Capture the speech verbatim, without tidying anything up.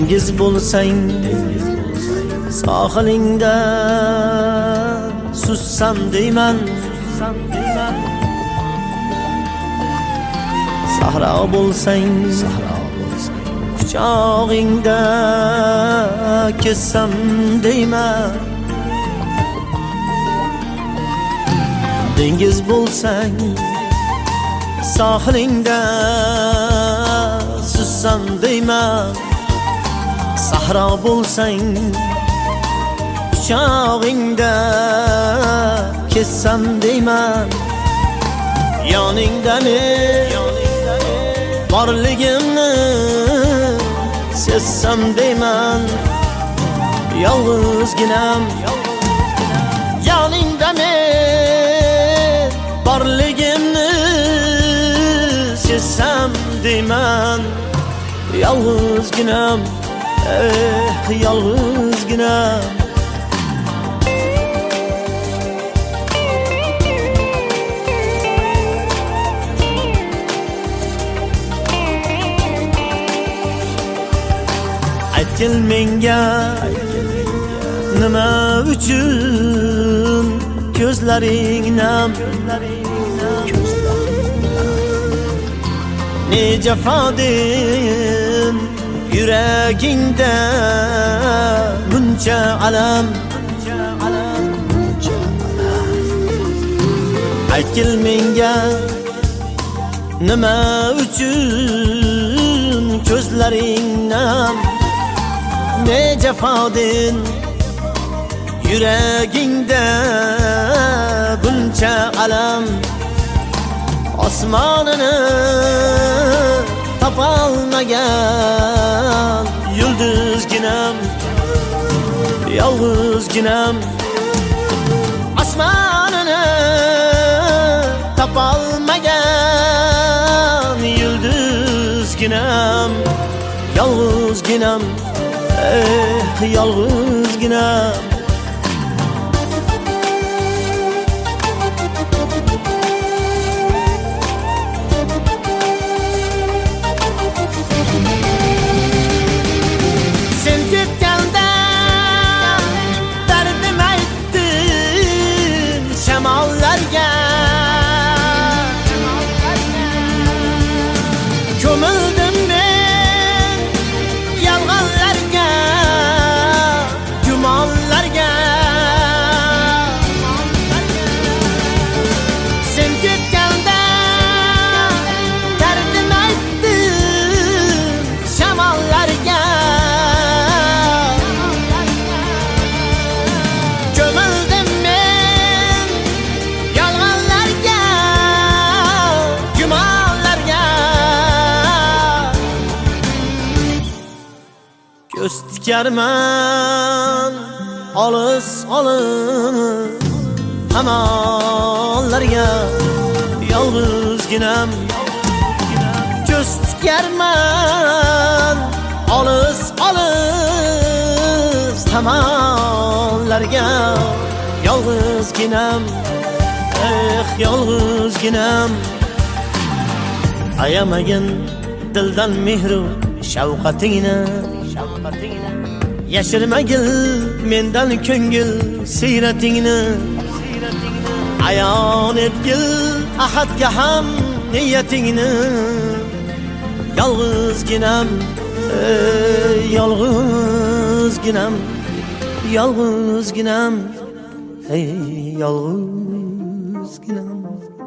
dengiz bo'lsang, sohilingda sussam deyman, sahro bo'lsang, quchog'ingda kessam deyman. Dengiz bo'lsang, sohilingda sussam deyman, sahro bo'lsang, quchog'ingda kessam deyman. Yoningda men borligimni sezsam deyman, yolg'izginam. Yoningda men borligimni sezsam deyman, yolg'izginam, eh yolg'izginam. Aytgil menga, nima uchun ko'zlaring nam, ne jafodin yuragingda buncha alam. Aytgil menga, nima uchun ko'zlaring nam, ne jafodin yuragingda buncha alam. Osmonini topolmagan yulduzginam, yolg'izginam. Osmonini topolmagan yulduzginam, yolg'izginam, eh yolg'izginam. Sen ketganda dardim aytdim shamollarga, ko'mildim men yolg'onlarga, gumonlarga. Sen ketganda dardim aytdim shamollarga, ko'mildim men yolg'onlarga, gumonlarga. Ko'z tikarman olis olis hamonlarga, yolg'izginam. Ko'z tikarman olis olis hamonlarga, yolg'izginam, eh yolg'izginam. Ayamagin dildan mehru shavqatingni, yashirmagil mendan ko'ngil siyratingni. Ayon etgil ahadga ham niyatingni, yolg'izginam, ey yolg'izginam, yolg'izginam, ey yolg'izginam.